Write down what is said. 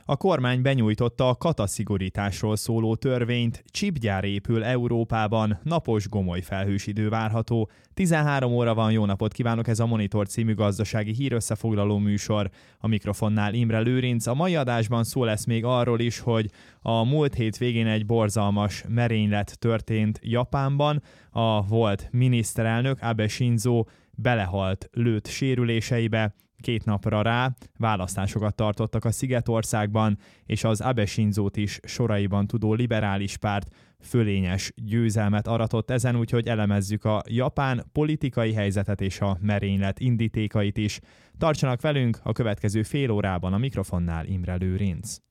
A kormány benyújtotta a kataszigorításról szóló törvényt, csipgyár épül Európában, napos gomoly felhős idő várható. 13 óra van, jó napot kívánok, ez a Monitor című gazdasági hírössefoglaló műsor. A mikrofonnál Imre Lőrinc. A mai adásban szó lesz még arról is, hogy a múlt hét végén egy borzalmas merénylet történt Japánban. A volt miniszterelnök Abe Shinzo belehalt lőtt sérüléseibe. 2 napra rá választásokat tartottak a Szigetországban, és az Abe Shinzót is soraiban tudó liberális párt fölényes győzelmet aratott ezen, úgyhogy elemezzük a japán politikai helyzetet és a merénylet indítékait is. Tartsanak velünk a következő fél órában, a mikrofonnál Imre Lőrinc.